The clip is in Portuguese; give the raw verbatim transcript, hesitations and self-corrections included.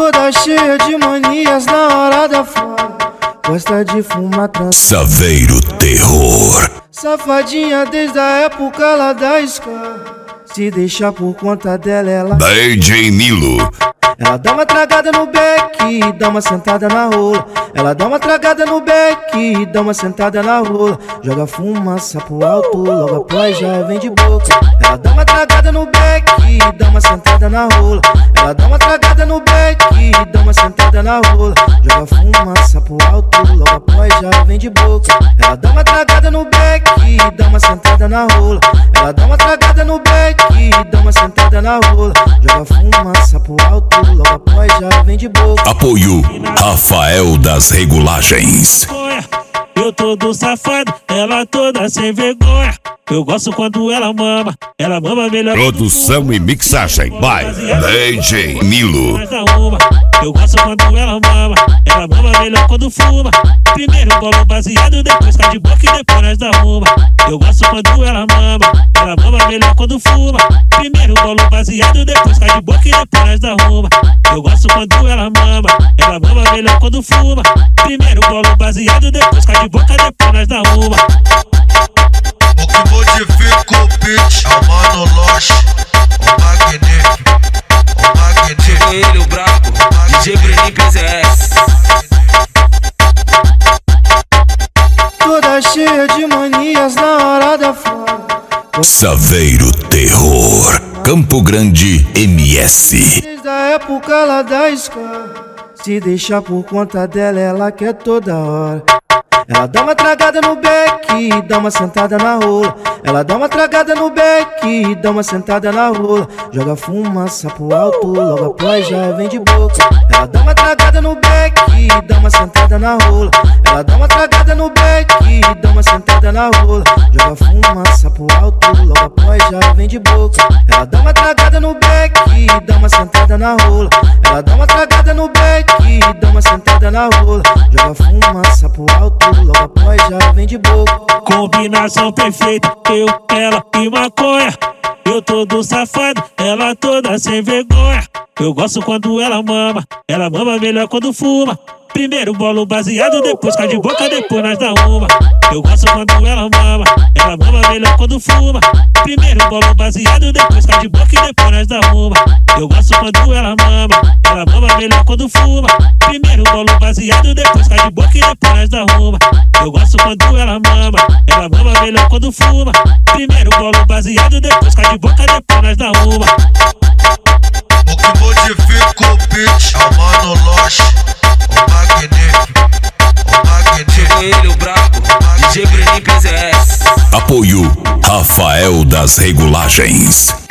Toda cheia de manias na hora da foda, gosta de fumar trans. Saveiro Terror. Safadinha desde a época lá da escola, se deixar por conta dela ela D J Nilo. Ela dá uma tragada no beck, dá uma sentada na rola. Ela dá uma tragada no beck, dá uma sentada na rola. Joga fumaça pro alto, logo após já vem de boca. Ela dá uma tragada no beck, dá uma sentada na rola. Ela dá uma tragada no beck, dá uma sentada na rola. Joga fumaça pro alto, logo após já vem de boca. Ela dá uma tragada no beck, dá uma sentada na rola. Ela dá uma tragada no beck, dá uma sentada na rola. Joga fumaça pro alto, logo após já vem de boca. Apoio Rafael das Regulagens. Eu todo safado, ela toda sem vergonha. Eu gosto quando ela mama, ela mama melhor. Produção e mixagem by D J Nilo. Eu gosto quando ela mama, ela mama melhor quando fuma. Primeiro bolo baseado, depois cai de boca e depois nós arruma. Eu gosto quando ela mama, ela mama melhor quando fuma. Primeiro bolo baseado, depois cai de boca e depois nós arruma. Eu gosto quando ela mama, ela mama melhor quando fuma. Primeiro bolo baseado, depois cai de boca e depois nós arruma. O que modifica o beat é o Mano Loche, o magnífico, o magnífico. Ele, o brabo, D J Brenin P Z S. Toda cheia de manias na hora da foda, Saveiro Terror. Campo Grande M S. desde a época lá da escola, se deixar por conta dela ela quer toda hora. Ela dá uma tragada no beck, dá uma sentada na rola. Ela dá uma tragada no beck, dá uma sentada na rola. Joga fumaça pro alto, logo após já vem de boca. Ela dá uma tragada no beck, dá uma sentada na rola. Ela dá uma tragada no beck, dá uma sentada na rola. Joga fumaça pro alto, logo após já vem de boca. Ela dá uma tragada no beck, dá uma sentada na rola. Ela dá uma tragada no beck, dá uma sentada na rola. Joga fumaça pro alto, logo após já vem de boca. Combinação perfeita, eu, ela e maconha. Eu todo safado, ela toda sem vergonha. Eu gosto quando ela mama, ela mama melhor quando fuma. Primeiro bolo baseado, depois cai de boca, depois nós arruma. Eu gosto quando ela mama, ela mama melhor quando fuma. Primeiro bolo baseado, depois cai de boca e depois nós arruma. Eu gosto quando ela mama, ela mama melhor quando fuma. Primeiro bolo baseado, depois cai de boca e depois nós arruma. Eu gosto quando ela mama, ela mama melhor quando fuma. Primeiro bolo baseado, depois cai de boca e depois nós arruma. O que modifica o beat é o Mano Loche, o magnífico, o magnífico. Ele, o brabo, D J Brenin P Z S. Apoio Rafael das Regulagens.